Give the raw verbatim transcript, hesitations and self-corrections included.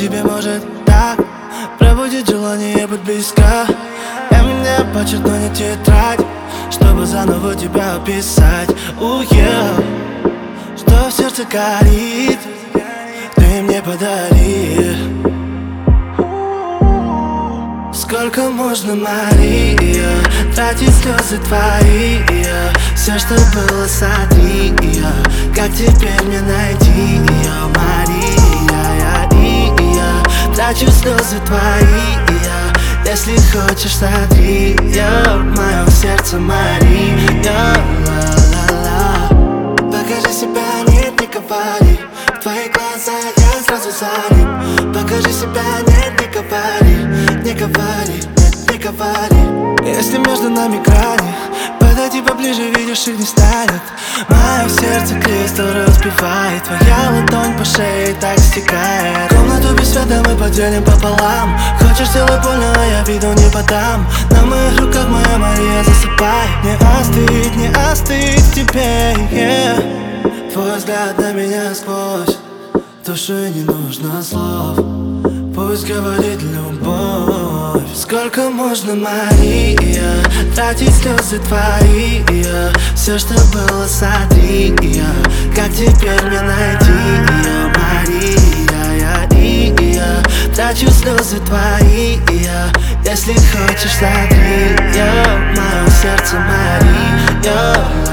тебе может так пробудить желание быть близко. Я меня подчеркну не тетрадь, чтобы заново тебя описать. Уехал, что в сердце горит, ты мне подари. Сколько можно, Мария, тратить слезы твои? Все, что было, сотри. Как теперь мне найти ее, Мария? Я трачу слезы твои. Если хочешь, сотри в моем сердце, Мария. Ла-ла-ла. Покажи себя, нет, не говори. В твои глаза я сразу залип. Покажи себя, нет, не говори. Не говори, нет, не говори. Если между нами грани, подойди поближе, видишь, их не станет. Мое сердце кристалл разбивает. Твоя ладонь по шее так стекает. Комнату без света мы поделим пополам. Хочешь сделать больно, а я виду не подам. На моих руках, моя Мария, засыпай. Не остыть, не остыть тебе, yeah. Твой взгляд на меня сквозь, в душе не нужно слов. Пусть говорит любовь. Сколько можно, Мария, тратить слезы твои? Все, что было, сотри. Как теперь мне найти ее, Мария? Я трачу слезы твои. Если хочешь, сотри в моем сердце, Мария.